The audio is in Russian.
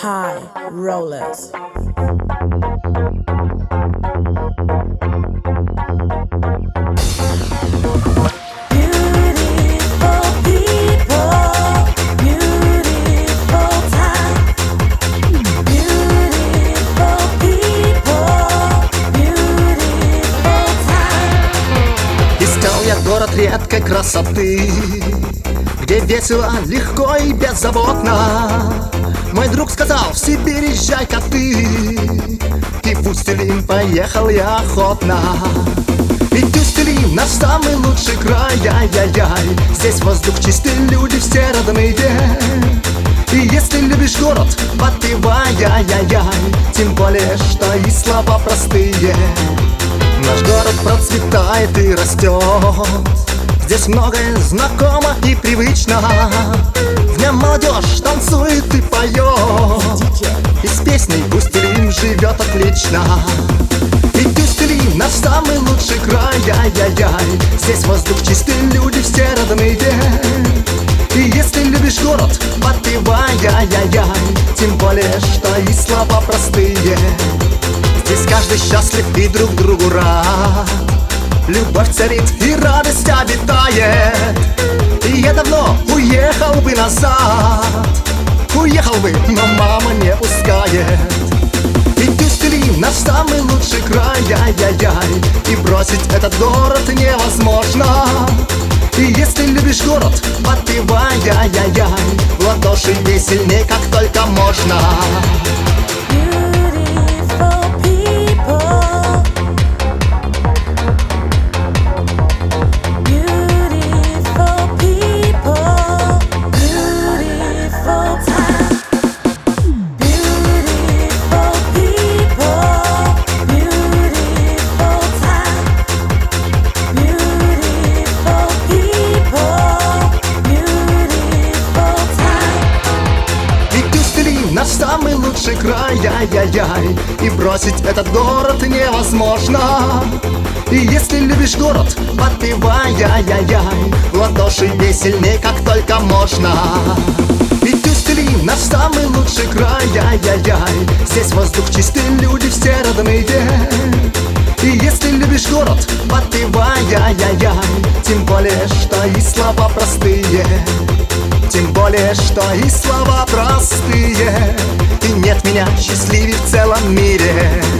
High Rollers. Город редкой красоты, где весело, легко и беззаботно. Мой друг сказал: в Сибирь езжай-ка ты. И в Усть-Илим поехал я охотно. Ведь Усть-Илим наш самый лучший край, яй-яй-яй. Здесь воздух чистый, люди все родные. И если любишь город, подпевай, яй-яй-яй. Тем более, что и слова простые. Наш город процветает и растет. Здесь многое знакомо и привычно. В нем молодежь танцует и поет. И с песней Усть-Илим живет отлично. Ведь Усть-Илим наш самый лучший край, яй-яй-яй. Здесь воздух чистый, люди все родные. И если любишь город, подпевай, яй-яй-яй. Тем более, что и слова простые. Здесь каждый счастлив и друг другу рад. Любовь царит и радость обитает. И я давно уехал бы назад. Уехал бы, но мама не пускает. Ведь Усть-Илим наш самый лучший край, яй-яй-яй. И бросить этот город невозможно. И если любишь город, подпевай, яй-яй-яй. В ладоши бей сильней, как только можно. Наш самый лучший край, яй-яй-яй. И бросить этот город невозможно. И если любишь город, подпевай, яй-яй-яй. В ладоши бей сильней, как только можно. Ведь Усть-Илим наш самый лучший край, яй-яй-яй. Здесь воздух чистый, люди все родные. И если любишь город, подпевай, яй-яй-яй. Тем более, что и слова простые. Тем более, что и слова простые. И нет меня счастливее в целом мире.